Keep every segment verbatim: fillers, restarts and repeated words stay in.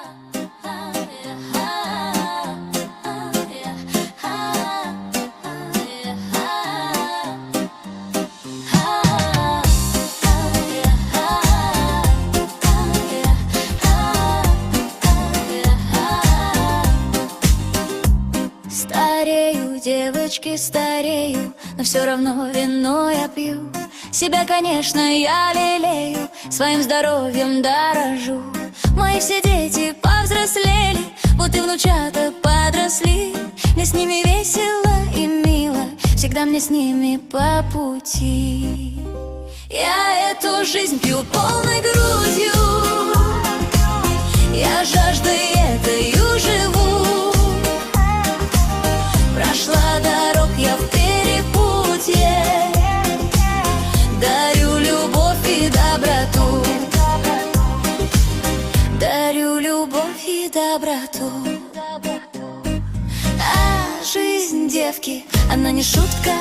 Старею, девочки, старею, но все равно вино я пью. Себя, конечно, я лелею, своим здоровьем дорожу. Мои все дети повзрослели, вот и внучата подросли. Мне с ними весело и мило, всегда мне с ними по пути. Я эту жизнь пью полной грудью, я жаждой этою живу. Прошла дорог я в перепутье, дарю любовь и доброту, дарю любовь и доброту. А жизнь девки, она не шутка,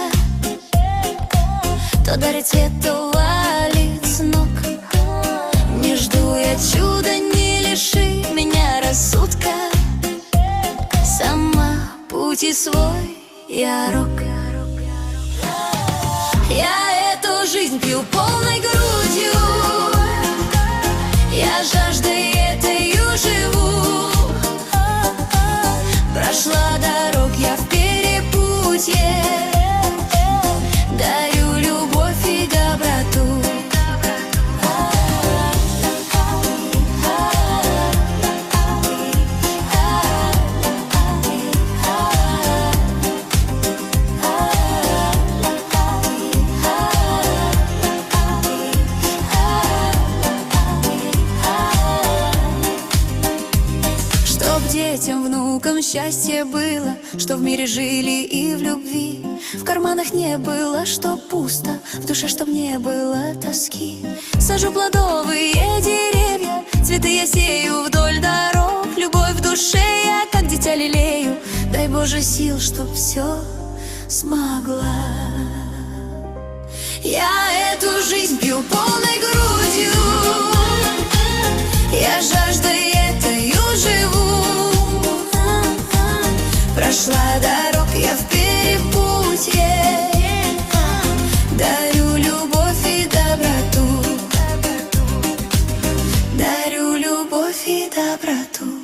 то дарит свет, то валит с ног. Не жду я чуда, не лиши меня рассудка, сама пути свой я рок. Я эту жизнь пью полной грудью, я жаждой этою живу. Прошла дорог я в перепутье, дарю любовь и доброту. Детям, внукам счастье было, что в мире жили и в любви. В карманах не было, что пусто, в душе, чтоб не было тоски. Сажу плодовые деревья, цветы я сею вдоль дорог. Любовь в душе я, как дитя, лелею. Дай Боже сил, чтоб все смогла. Я эту жизнь пью полной грудью, я жаждой этою живу. Прошла дорог я в перепутье, дарю любовь и доброту, дарю любовь и доброту.